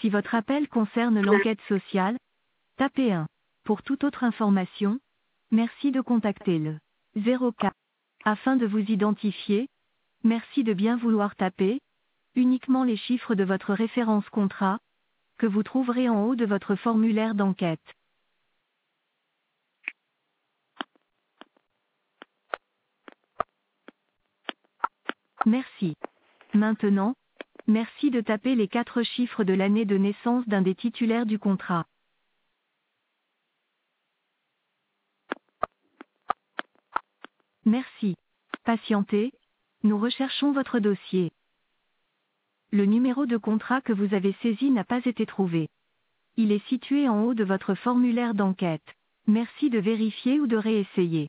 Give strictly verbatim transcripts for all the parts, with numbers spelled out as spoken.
Si votre appel concerne l'enquête sociale, tapez un. Pour toute autre information, merci de contacter le zéro quatre. Afin de vous identifier, merci de bien vouloir taper uniquement les chiffres de votre référence contrat, que vous trouverez en haut de votre formulaire d'enquête. Merci. Maintenant, merci de taper les quatre chiffres de l'année de naissance d'un des titulaires du contrat. Merci. Patientez, nous recherchons votre dossier. Le numéro de contrat que vous avez saisi n'a pas été trouvé. Il est situé en haut de votre formulaire d'enquête. Merci de vérifier ou de réessayer.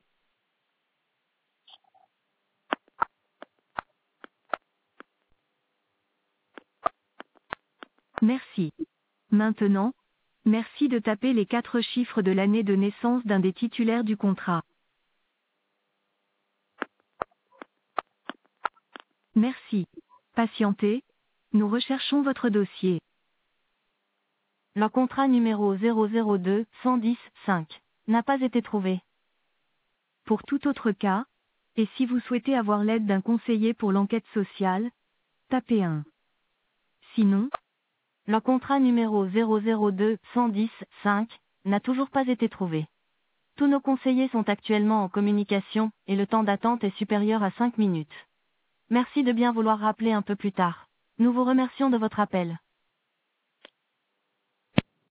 Merci. Maintenant, merci de taper les quatre chiffres de l'année de naissance d'un des titulaires du contrat. Merci. Patientez, nous recherchons votre dossier. Le contrat numéro zéro zéro deux un zéro cinq n'a pas été trouvé. Pour tout autre cas, et si vous souhaitez avoir l'aide d'un conseiller pour l'enquête sociale, tapez un. Sinon, le contrat numéro zéro zéro deux un zéro cinq n'a toujours pas été trouvé. Tous nos conseillers sont actuellement en communication, et le temps d'attente est supérieur à cinq minutes. Merci de bien vouloir rappeler un peu plus tard. Nous vous remercions de votre appel.